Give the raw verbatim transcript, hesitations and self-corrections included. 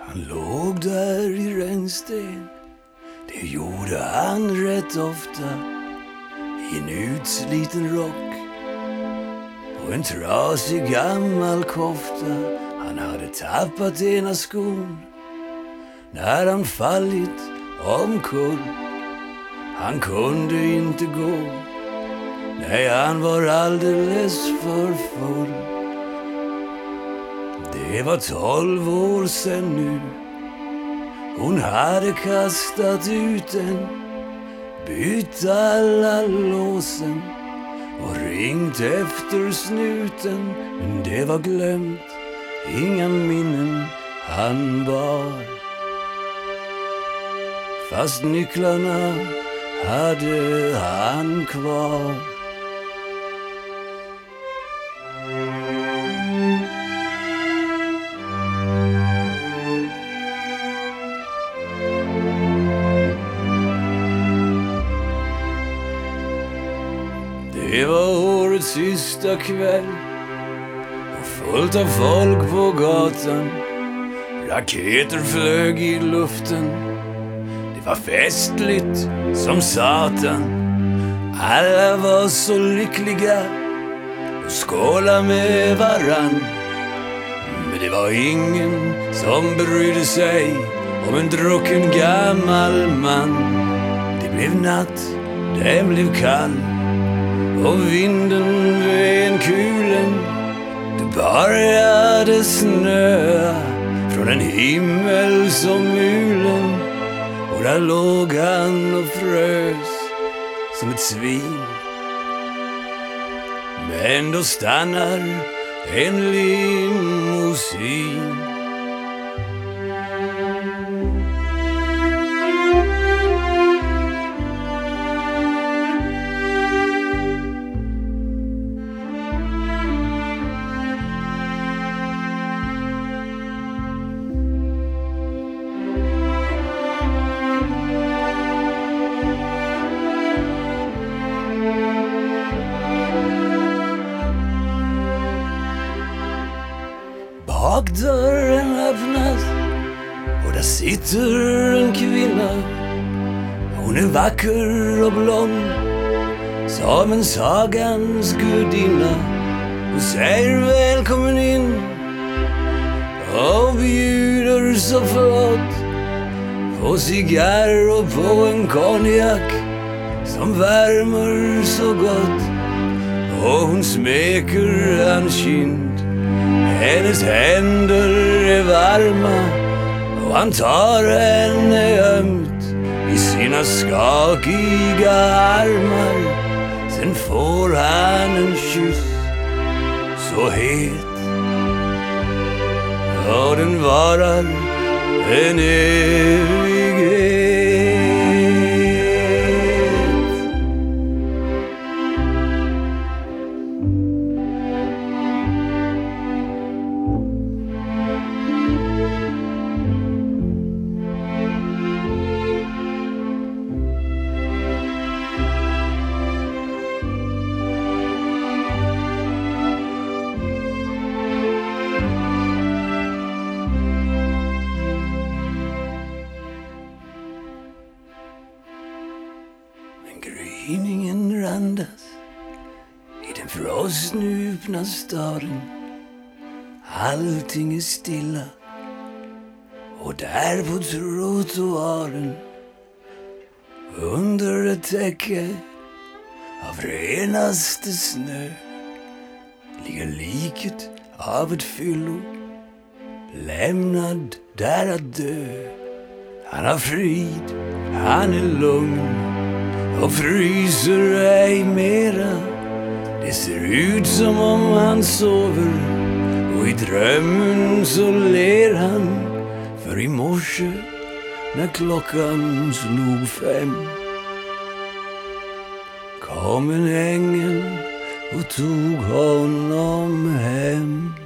Han låg där i rännsten, det gjorde han rätt ofta, i en utsliten rock och en trasig gammal kofta. Han hade tappat ena skon när han fallit omkull. Han kunde inte gå, nej, han var alldeles för full. Det var tolv år sedan nu. Hon hade kastat ut den, bytt alla låsen och ringt efter snuten. Men det var glömt, inga minnen han bar. Fast nycklarna hade han kvar. Det var årets sista kväll och fullt av folk på gatan. Raketer flög i luften, det var festligt som satan. Alla var så lyckliga och skåla med varann. Men det var ingen som brydde sig om en drucken gammal man. Det blev natt, det blev kall och vinden ven kulen. Det började snöa från en himmel som mulen. Och där låg han och frös som ett svin. Men då stannar en limousin. Bakdörren öppnas och där sitter en kvinna. Hon är vacker och blond som en sagans gudinna. Hon säger välkommen in och bjuder så flott på cigarr och på en konjak som värmer så gott. Och hon smeker hans kind, hennes händer är varma och han tar henne ömt i sina skakiga armar. Sen får han en kyss så het och den varar en evighet. Gryningen randas i den frostnupna staden. Allting är stilla och där på trottoaren under ett täcke av renaste snö ligger liket av ett fyllo, lämnad där att dö. Han har frid, han är lugn och fryser ej mera. Det ser ut som om han sover och i drömmen så ler han. För i morse när klockan slog fem kom en ängel och tog honom hem.